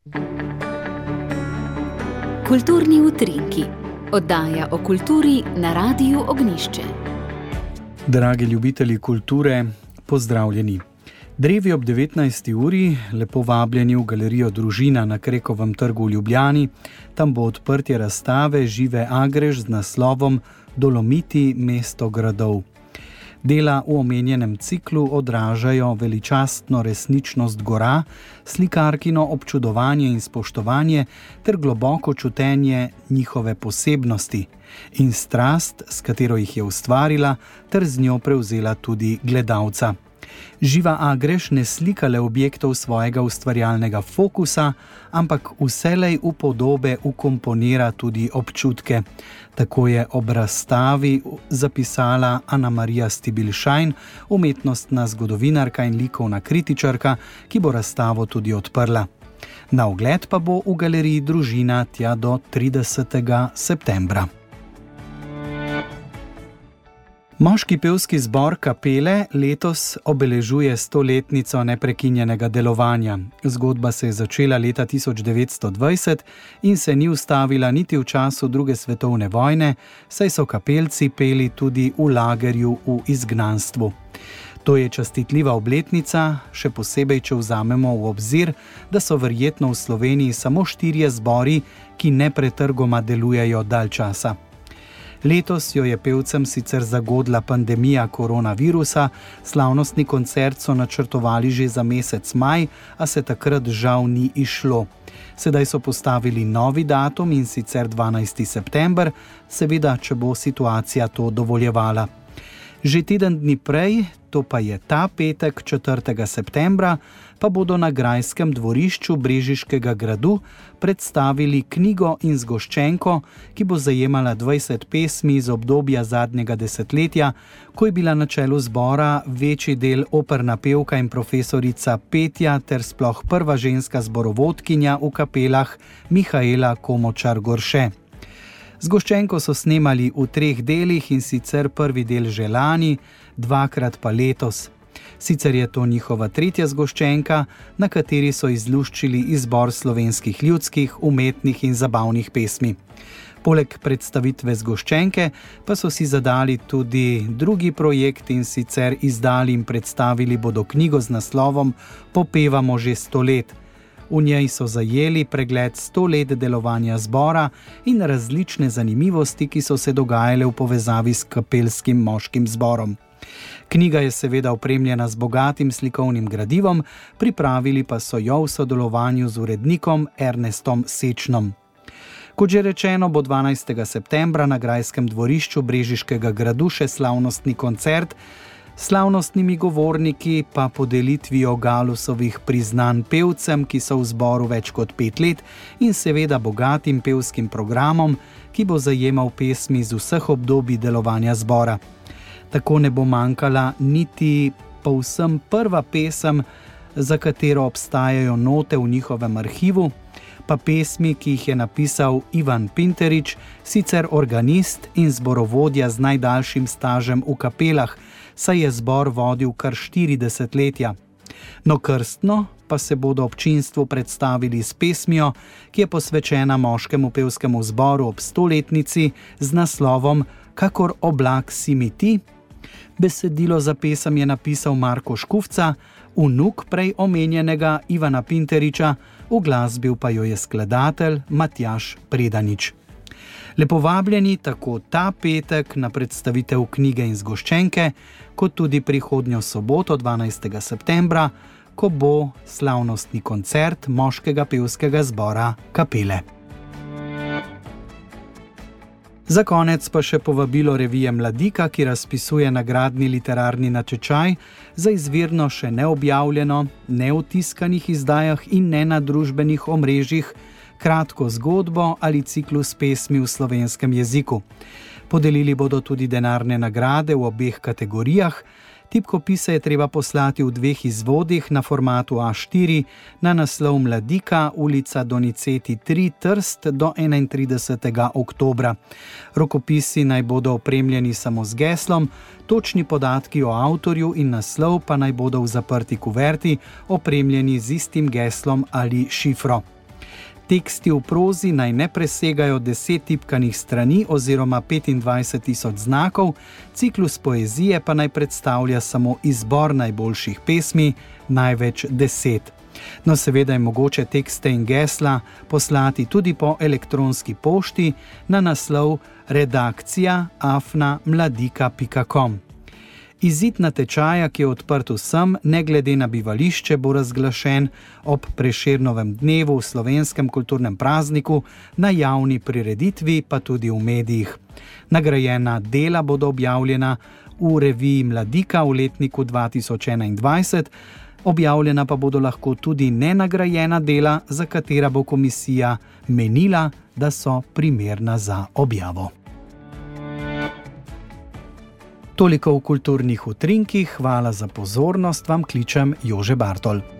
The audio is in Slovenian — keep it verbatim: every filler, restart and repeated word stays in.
Kulturni utrinki, oddaja o kulturi na Radiu Ognjišče. Dragi ljubitelji kulture, pozdravljeni. Drevi ob devetnajsti uri, lepo vabljeni v galerijo Družina na Krekovem trgu v Ljubljani. Tam bo odprtje razstave Žive Agreš z naslovom Dolomiti, mesto gradov. Dela v omenjenem ciklu odražajo veličastno resničnost gora, slikarkino občudovanje in spoštovanje ter globoko čutenje njihove posebnosti in strast, s katero jih je ustvarila ter z njo prevzela tudi gledalca. Živa Agreš ne slika le objektov svojega ustvarjalnega fokusa, ampak vselej v podobe ukomponira tudi občutke. Tako je ob razstavi zapisala Ana Marija Stibilšajn, umetnostna zgodovinarka in likovna kritičarka, ki bo razstavo tudi odprla. Na ogled pa bo v galeriji Družina tja do tridesetega septembra. Moški pevski zbor Kapele letos obeležuje stoletnico neprekinjenega delovanja. Zgodba se je začela leta tisoč devetsto dvajset in se ni ustavila niti v času druge svetovne vojne, saj so kapelci peli tudi v lagerju v izgnanstvu. To je častitljiva obletnica, še posebej, če vzamemo v obzir, da so verjetno v Sloveniji samo štirje zbori, ki nepretrgoma delujejo dalj časa. Letos jo je pevcem sicer zagodla pandemija koronavirusa, slavnostni koncert so načrtovali že za mesec maj, a se takrat žal ni izšlo. Sedaj so postavili novi datum, in sicer dvanajsti september, seveda, če bo situacija to dovoljevala. Že teden dni prej, to pa je ta petek, četrtega septembra, pa bodo na grajskem dvorišču Brežiškega gradu predstavili knjigo in zgoščenko, ki bo zajemala dvajset pesmi iz obdobja zadnjega desetletja, ko je bila na čelu zbora večji del operna pevka in profesorica petja ter sploh prva ženska zborovodkinja v kapelah Mihaela Komočar-Gorše. Zgoščenko so snemali v treh delih, in sicer prvi del že lani, dvakrat pa letos. Sicer je to njihova tretja zgoščenka, na kateri so izluščili izbor slovenskih ljudskih, umetnih in zabavnih pesmi. Poleg predstavitve zgoščenke pa so si zadali tudi drugi projekt, in sicer izdali in predstavili bodo knjigo z naslovom Popevamo že sto let. V njej so zajeli pregled sto let delovanja zbora in različne zanimivosti, ki so se dogajale v povezavi s kapelskim moškim zborom. Knjiga je seveda opremljena z bogatim slikovnim gradivom, pripravili pa so jo v sodelovanju z urednikom Ernestom Sečnom. Kot že rečeno, bo dvanajstega septembra na grajskem dvorišču Brežiškega gradu še slavnostni koncert, slavnostnimi govorniki pa podelitvijo Galusovih priznanj pevcem, ki so v zboru več kot pet let, in seveda bogatim pevskim programom, ki bo zajemal pesmi z vseh obdobij delovanja zbora. Tako ne bo manjkala niti povsem prva pesem, za katero obstajajo note v njihovem arhivu, pa pesmi, ki jih je napisal Ivan Pinterič, sicer organist in zborovodja z najdaljšim stažem v kapelah, saj je zbor vodil kar štiri desetletja. No, krstno pa se bodo občinstvu predstavili s pesmijo, ki je posvečena moškemu pevskemu zboru ob stoletnici z naslovom Kakor oblak si mi ti. Besedilo za pesem je napisal Marko Škufca, vnuk prej omenjenega Ivana Pinteriča, uglasbil pa jo je skladatelj Matjaž Predanič. Lepo vabljeni tako ta petek na predstavitev knjige in zgoščenke, kot tudi prihodnjo soboto dvanajstega septembra, ko bo slavnostni koncert moškega pevskega zbora Kapele. Za konec pa še povabilo revije Mladika, ki razpisuje nagradni literarni natečaj za izvirno še neobjavljeno, ne v tiskanih izdajah in ne na družbenih omrežjih, kratko zgodbo ali ciklus pesmi v slovenskem jeziku. Podelili bodo tudi denarne nagrade v obeh kategorijah. Tipkopise je treba poslati v dveh izvodih na formatu A štiri na naslov Mladika, ulica Doniceti tri, Trst do enaintridesetega oktobra. Rokopisi naj bodo opremljeni samo z geslom, točni podatki o avtorju in naslov pa naj bodo v zaprti kuverti opremljeni z istim geslom ali šifro. Teksti v prozi naj ne presegajo deset tipkanih strani oziroma petindvajset tisoč znakov, ciklus poezije pa naj predstavlja samo izbor najboljših pesmi, največ deset. No, seveda je mogoče tekste in gesla poslati tudi po elektronski pošti na naslov redakcija afna mladika pika com. Izid natečaja, ki je odprt vsem, ne glede na bivališče, bo razglašen ob Prešernovem dnevu v slovenskem kulturnem prazniku, na javni prireditvi pa tudi v medijih. Nagrajena dela bodo objavljena v reviji Mladika v letniku dva tisoč enaindvajset, objavljena pa bodo lahko tudi nenagrajena dela, za katera bo komisija menila, da so primerna za objavo. Toliko v kulturnih utrinkih, hvala za pozornost, vam kličem Jože Bartol.